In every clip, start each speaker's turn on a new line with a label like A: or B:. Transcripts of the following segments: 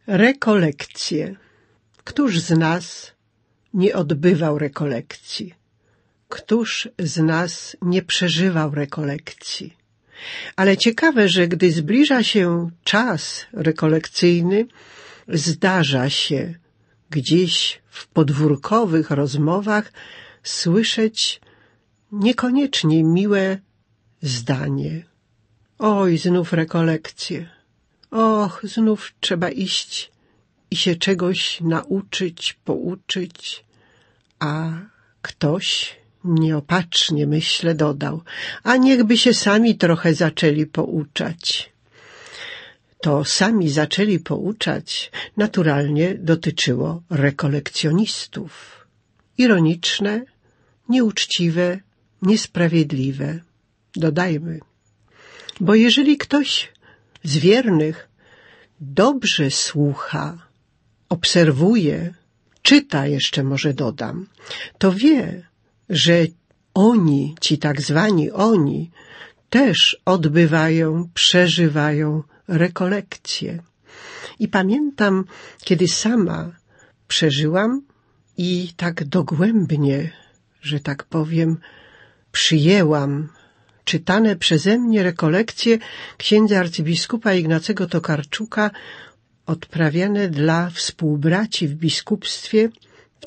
A: Rekolekcje. Któż z nas nie odbywał rekolekcji? Któż z nas nie przeżywał rekolekcji? Ale ciekawe, że gdy zbliża się czas rekolekcyjny, zdarza się gdzieś w podwórkowych rozmowach słyszeć niekoniecznie miłe zdanie. Oj, znów rekolekcje. Och, znów trzeba iść i się czegoś nauczyć, pouczyć. A ktoś nieopatrznie, myślę, dodał, a niechby się sami trochę zaczęli pouczać. To sami zaczęli pouczać naturalnie dotyczyło rekolekcjonistów. Ironiczne, nieuczciwe, niesprawiedliwe. Dodajmy. Bo jeżeli ktoś z wiernych dobrze słucha, obserwuje, czyta jeszcze może dodam, to wie, że oni, ci tak zwani oni, też odbywają, przeżywają rekolekcje. I pamiętam, kiedy sama przeżyłam i tak dogłębnie, że tak powiem, przyjęłam czytane przeze mnie rekolekcje księdza arcybiskupa Ignacego Tokarczuka odprawiane dla współbraci w biskupstwie w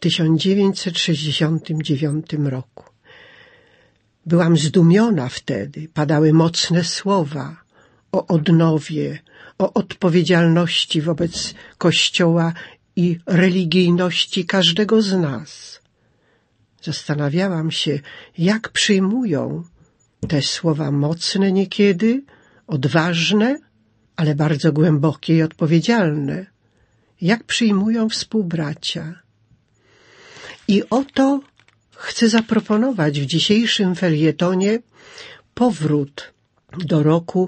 A: 1969 roku. Byłam zdumiona wtedy, padały mocne słowa o odnowie, o odpowiedzialności wobec Kościoła i religijności każdego z nas. Zastanawiałam się, jak przyjmują te słowa mocne niekiedy, odważne, ale bardzo głębokie i odpowiedzialne. Jak przyjmują współbracia. I oto chcę zaproponować w dzisiejszym felietonie powrót do roku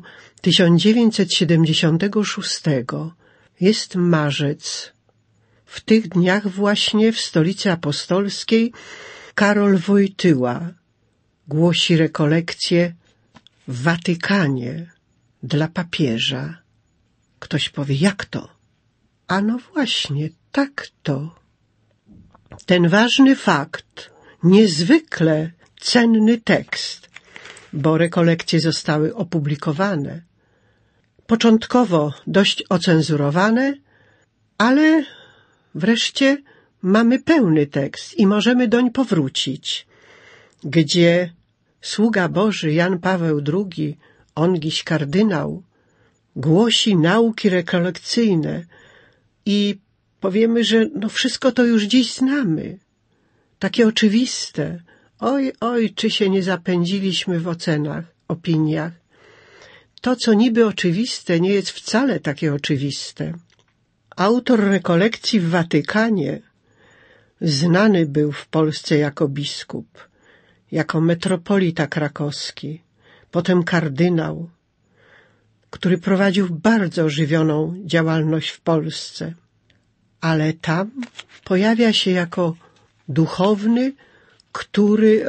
A: 1976. Jest marzec. W tych dniach właśnie w Stolicy Apostolskiej Karol Wojtyła głosi rekolekcje w Watykanie dla papieża. Ktoś powie, jak to? A no właśnie, tak to. Ten ważny fakt, niezwykle cenny tekst, bo rekolekcje zostały opublikowane. Początkowo dość ocenzurowane, ale wreszcie mamy pełny tekst i możemy doń powrócić, gdzie sługa Boży Jan Paweł II, on dziś kardynał, głosi nauki rekolekcyjne i powiemy, że no wszystko to już dziś znamy. Takie oczywiste. Oj, czy się nie zapędziliśmy w ocenach, opiniach. To, co niby oczywiste, nie jest wcale takie oczywiste. Autor rekolekcji w Watykanie znany był w Polsce jako biskup, jako metropolita krakowski, potem kardynał, który prowadził bardzo ożywioną działalność w Polsce. Ale tam pojawia się jako duchowny, który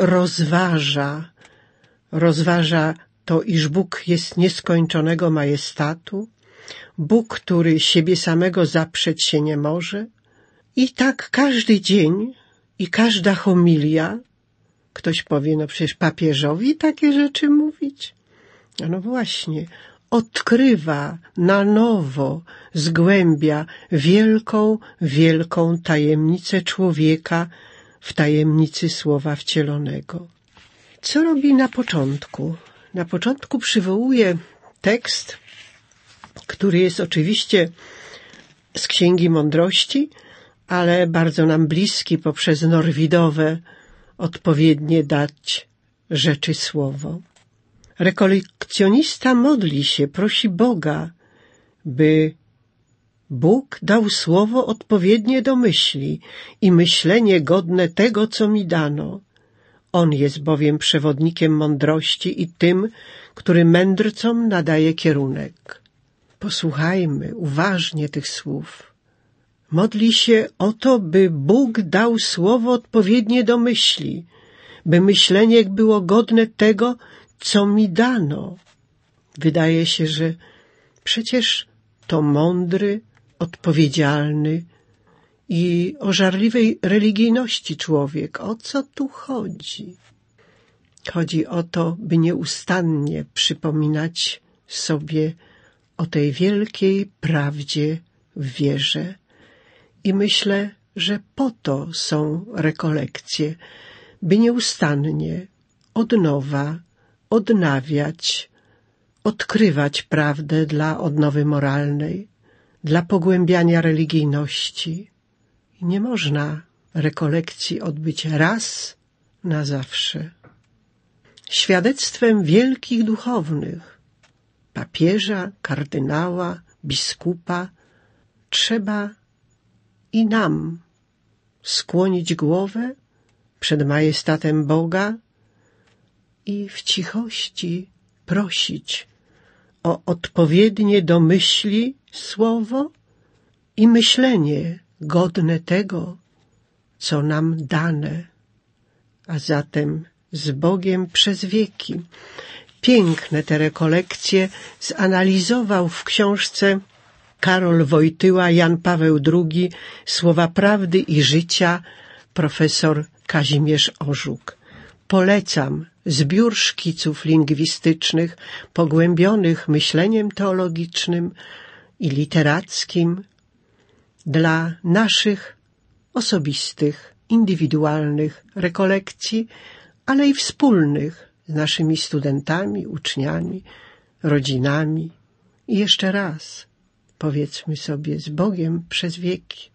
A: rozważa to, iż Bóg jest nieskończonego majestatu, Bóg, który siebie samego zaprzeć się nie może. I tak każdy dzień i każda homilia, ktoś powie, no przecież papieżowi takie rzeczy mówić. No właśnie, odkrywa na nowo, zgłębia wielką tajemnicę człowieka w tajemnicy Słowa Wcielonego. Co robi na początku? Na początku przywołuje tekst, który jest oczywiście z Księgi Mądrości, ale bardzo nam bliski poprzez norwidowe odpowiednie dać rzeczy słowo. Rekolekcjonista modli się, prosi Boga, by Bóg dał słowo odpowiednie do myśli i myślenie godne tego, co mi dano. On jest bowiem przewodnikiem mądrości i tym, który mędrcom nadaje kierunek. Posłuchajmy uważnie tych słów. Modli się o to, by Bóg dał słowo odpowiednie do myśli, by myślenie było godne tego, co mi dano. Wydaje się, że przecież to mądry, odpowiedzialny i o żarliwej religijności człowiek. O co tu chodzi? Chodzi o to, by nieustannie przypominać sobie o tej wielkiej prawdzie w wierze. I myślę, że po to są rekolekcje, by nieustannie, od nowa, odnawiać, odkrywać prawdę dla odnowy moralnej, dla pogłębiania religijności. I nie można rekolekcji odbyć raz na zawsze. Świadectwem wielkich duchownych, papieża, kardynała, biskupa, trzeba i nam skłonić głowę przed majestatem Boga i w cichości prosić o odpowiednie do myśli słowo i myślenie godne tego, co nam dane, a zatem z Bogiem przez wieki. Piękne te rekolekcje zanalizował w książce Karol Wojtyła, Jan Paweł II, Słowa prawdy i życia, profesor Kazimierz Orzuk. Polecam zbiór szkiców lingwistycznych, pogłębionych myśleniem teologicznym i literackim dla naszych osobistych, indywidualnych rekolekcji, ale i wspólnych z naszymi studentami, uczniami, rodzinami. I jeszcze raz powiedzmy sobie z Bogiem przez wieki.